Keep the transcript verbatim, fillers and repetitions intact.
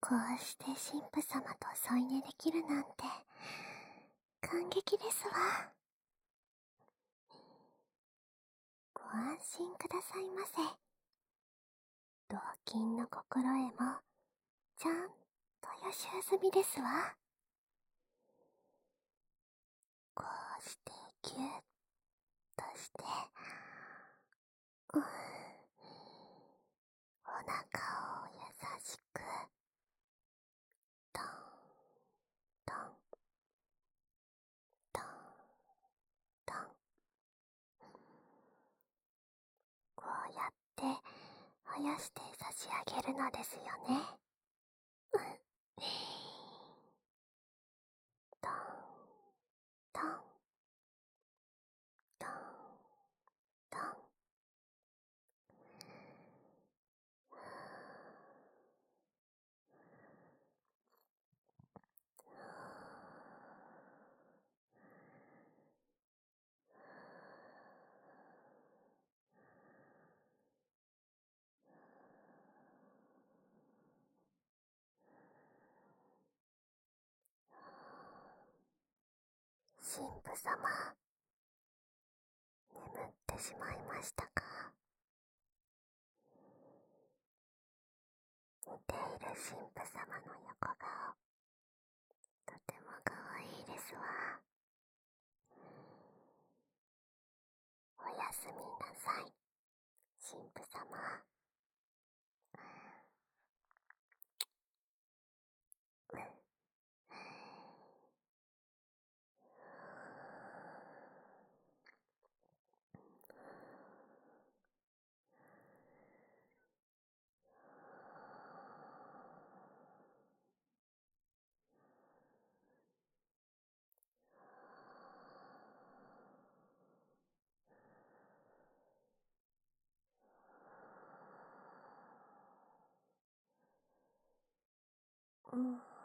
こうして神父様と添い寝できるなんて感激ですわ。ご安心くださいませ。同金の心得もちゃんと予習済みですわ。こうしてぎゅっとして、うん、お腹を優しくトントントントン、こうやってあやして差し上げるのですよね。トントントントン。神父様、眠ってしまいましたか？寝ている神父様の横顔、とてもかわいいですわ。おやすみなさい、神父様。うん。